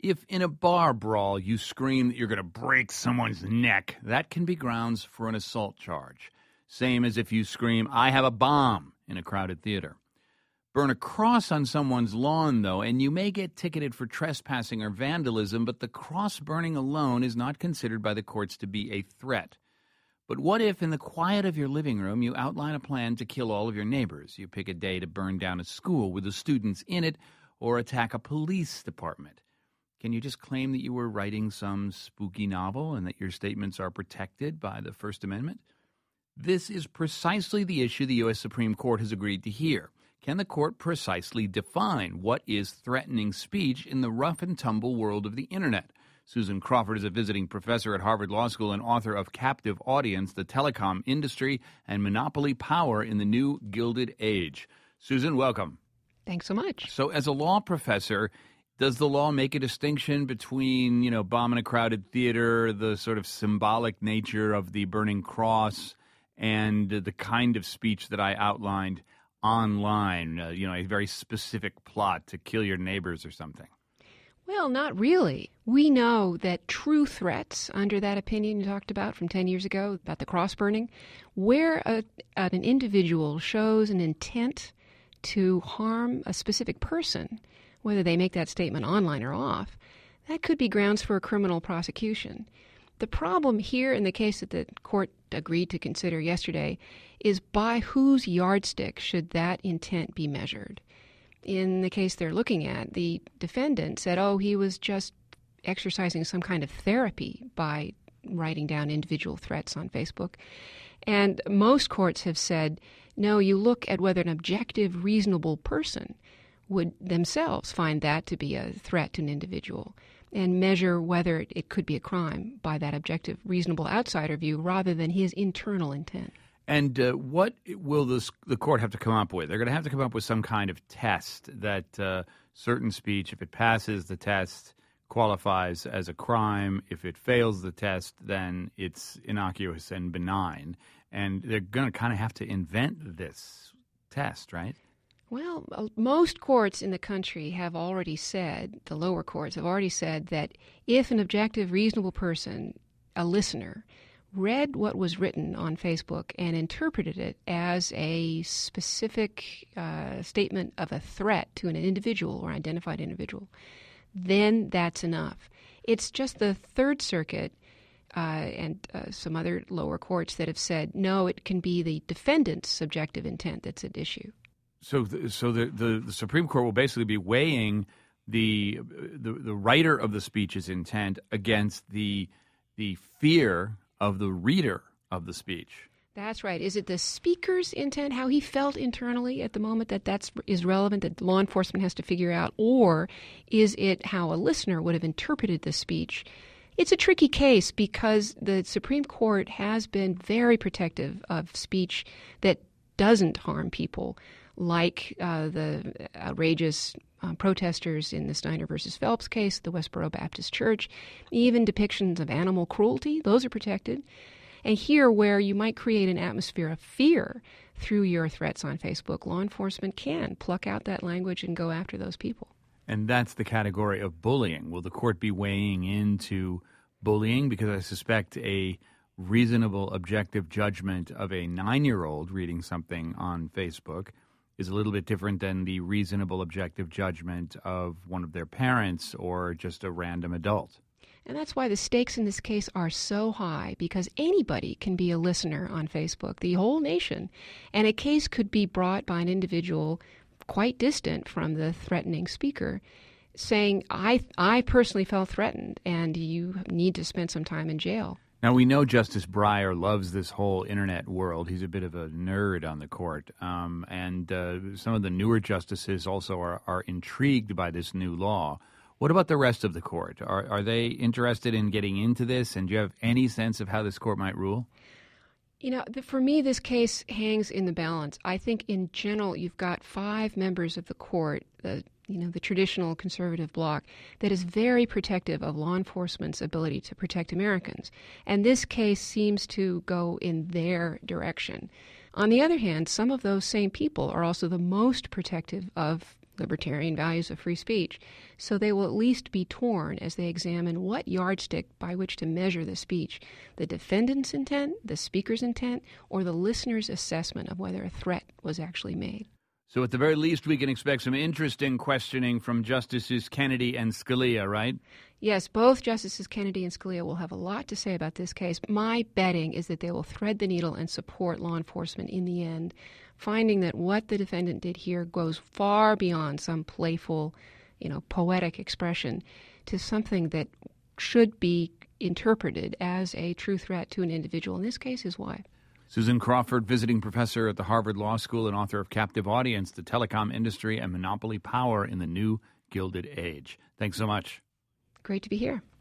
If in a bar brawl you scream that you're going to break someone's neck, that can be grounds for an assault charge. Same as if you scream, "I have a bomb," in a crowded theater. Burn a cross on someone's lawn, though, and you may get ticketed for trespassing or vandalism, but the cross burning alone is not considered by the courts to be a threat. But what if, in the quiet of your living room, you outline a plan to kill all of your neighbors? You pick a day to burn down a school with the students in it or attack a police department. Can you just claim that you were writing some spooky novel and that your statements are protected by the First Amendment? This is precisely the issue the U.S. Supreme Court has agreed to hear. Can the court precisely define what is threatening speech in the rough-and-tumble world of the Internet? Susan Crawford is a visiting professor at Harvard Law School and author of Captive Audience, the Telecom Industry and Monopoly Power in the New Gilded Age. Susan, welcome. Thanks so much. So as a law professor, does the law make a distinction between, bomb in a crowded theater, the sort of symbolic nature of the burning cross, and the kind of speech that I outlined online, a very specific plot to kill your neighbors or something? Well, not really. We know that true threats, under that opinion you talked about from 10 years ago, about the cross burning, where an individual shows an intent to harm a specific person, whether they make that statement online or off, that could be grounds for a criminal prosecution. The problem here in the case that the court agreed to consider yesterday is by whose yardstick should that intent be measured? In the case they're looking at, the defendant said, he was just exercising some kind of therapy by writing down individual threats on Facebook. And most courts have said, no, you look at whether an objective, reasonable person would themselves find that to be a threat to an individual and measure whether it could be a crime by that objective, reasonable outsider view rather than his internal intent. And what will the court have to come up with? They're going to have to come up with some kind of test that certain speech, if it passes the test, qualifies as a crime. If it fails the test, then it's innocuous and benign. And they're going to kind of have to invent this test, right? Well, most courts in the country have already said, the lower courts have already said that if an objective, reasonable person, a listener, read what was written on Facebook and interpreted it as a specific statement of a threat to an individual or identified individual, then that's enough. It's just the Third Circuit and some other lower courts that have said, no, it can be the defendant's subjective intent that's at issue. So the Supreme Court will basically be weighing the writer of the speech's intent against the fear of the reader of the speech. That's right. Is it the speaker's intent, how he felt internally at the moment that is relevant, that law enforcement has to figure out, or is it how a listener would have interpreted the speech? It's a tricky case because the Supreme Court has been very protective of speech that doesn't harm people, like the outrageous protesters in the Steiner versus Phelps case, the Westboro Baptist Church, even depictions of animal cruelty, those are protected. And here, where you might create an atmosphere of fear through your threats on Facebook, law enforcement can pluck out that language and go after those people. And that's the category of bullying. Will the court be weighing into bullying? Because I suspect a reasonable, objective judgment of a 9-year-old reading something on Facebook is a little bit different than the reasonable, objective judgment of one of their parents or just a random adult. And that's why the stakes in this case are so high, because anybody can be a listener on Facebook, the whole nation, and a case could be brought by an individual quite distant from the threatening speaker saying, I personally felt threatened and you need to spend some time in jail. Now, we know Justice Breyer loves this whole Internet world. He's a bit of a nerd on the court. And some of the newer justices also are intrigued by this new law. What about the rest of the court? Are they interested in getting into this? And do you have any sense of how this court might rule? For me, this case hangs in the balance. I think in general, you've got 5 members of the court, the traditional conservative bloc, that is very protective of law enforcement's ability to protect Americans. And this case seems to go in their direction. On the other hand, some of those same people are also the most protective of libertarian values of free speech. So they will at least be torn as they examine what yardstick by which to measure the speech, the defendant's intent, the speaker's intent, or the listener's assessment of whether a threat was actually made. So at the very least, we can expect some interesting questioning from Justices Kennedy and Scalia, right? Yes, both Justices Kennedy and Scalia will have a lot to say about this case. My betting is that they will thread the needle and support law enforcement in the end, finding that what the defendant did here goes far beyond some playful, poetic expression to something that should be interpreted as a true threat to an individual, in this case, his wife. Susan Crawford, visiting professor at the Harvard Law School and author of Captive Audience, The Telecom Industry and Monopoly Power in the New Gilded Age. Thanks so much. Great to be here.